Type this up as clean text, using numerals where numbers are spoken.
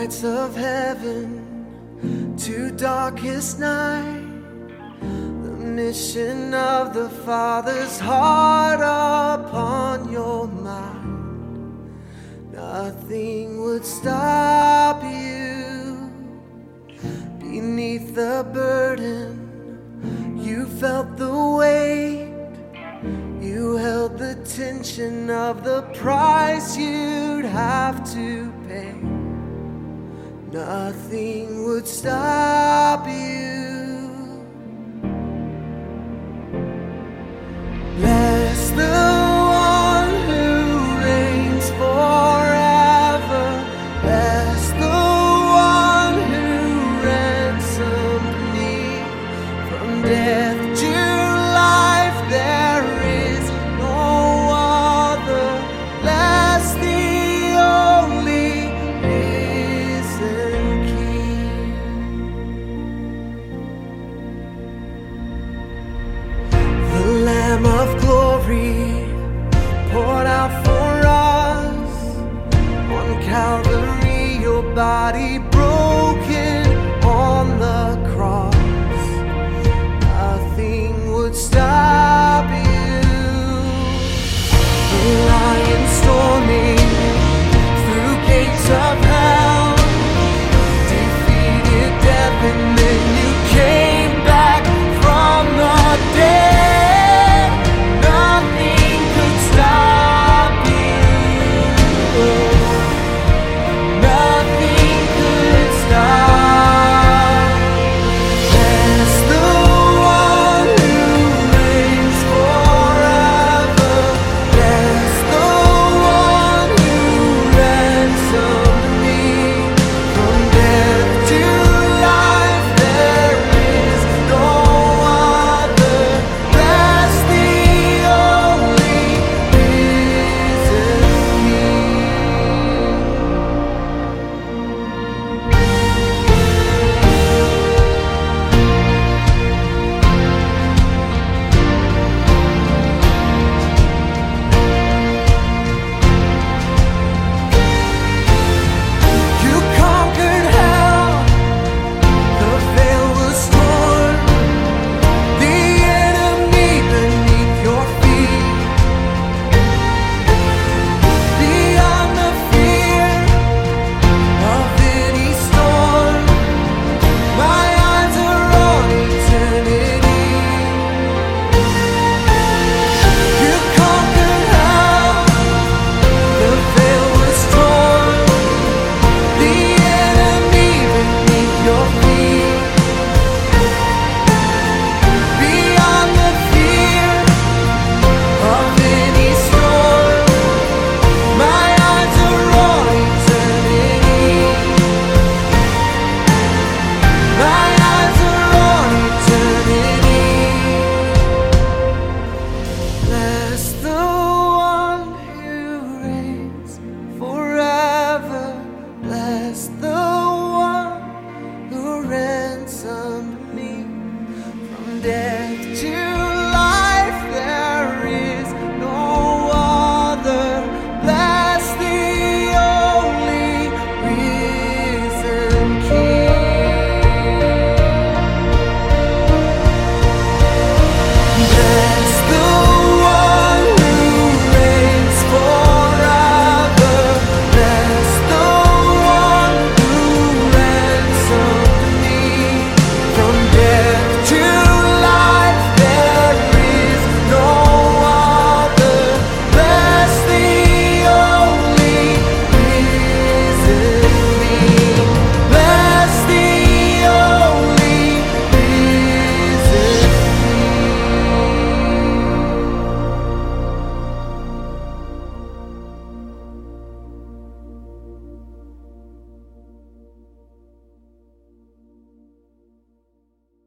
heights of heaven to darkest night, the mission of the Father's heart upon your mind. Nothing would stop you beneath the burden. You felt the weight, you held the tension of the price you'd have to pay. Nothing would stop you. Bless the one who reigns forever. Bless the one who ransomed me from death to life. There is no other. Bless the only risen King. The Lamb of glory poured out for us on Calvary. Your body